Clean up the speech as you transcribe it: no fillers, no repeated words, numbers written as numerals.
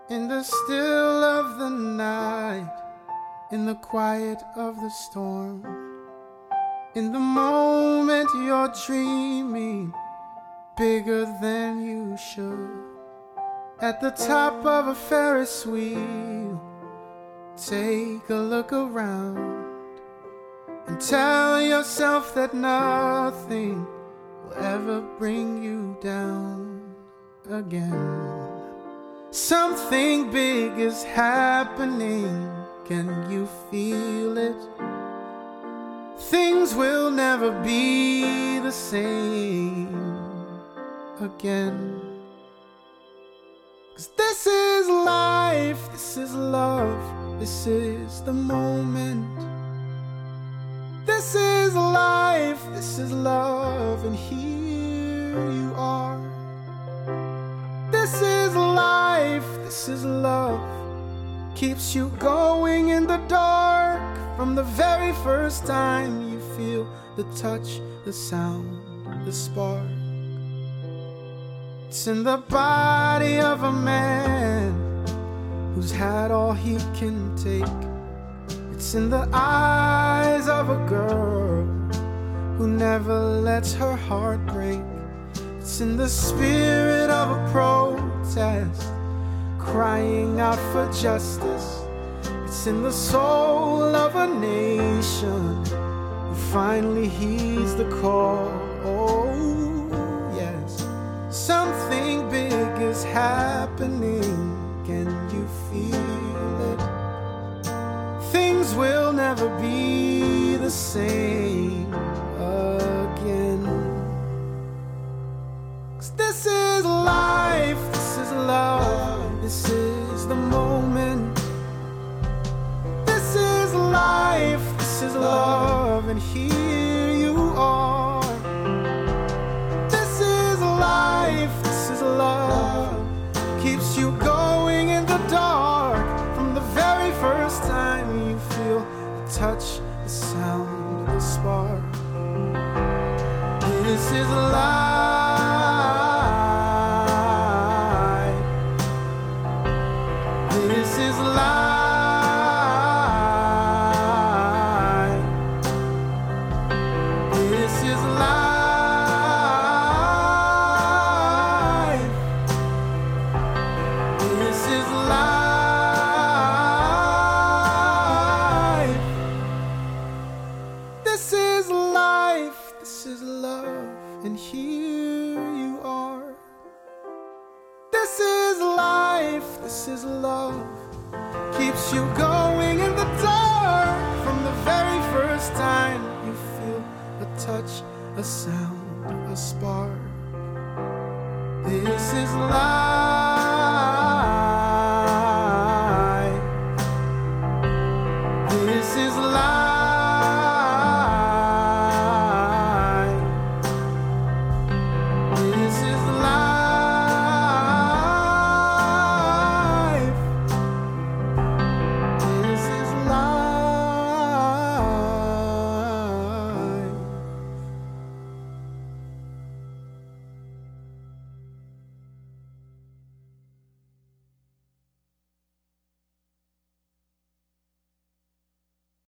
In the still of the night, in the quiet of the storm, in the moment you're dreaming bigger than you should, at the top of a Ferris wheel, take a look around and tell yourself that nothing will ever bring you down again. Something big is happening, can you feel it? Things will never be the same again. 'Cause this is life, this is love, this is the moment. This is life, this is love, and here you are. This is life, this is love, keeps you going in the dark from the very first time you feel the touch, the sound, the spark. It's in the body of a man who's had all he can take. It's in the eyes of a girl who never lets her heart break. It's in the spirit of a protest, crying out for justice. It's in the soul of a nation who finally heeds the call. Oh, yes, something big is happening. Can you feel it? Things will never be the same again. 'Cause this is life, this is love, this is the moment. This is life, this is love, and here you are. This is life, this is love, keeps you going in the dark from the very first time you feel the touch, the sound, the spark. This is life. This is life. This is life. This is life. This is life. This is love, and here you are. This is life, this is love, keeps you going in the dark from the very first time you feel a touch, a sound, a spark. This is life.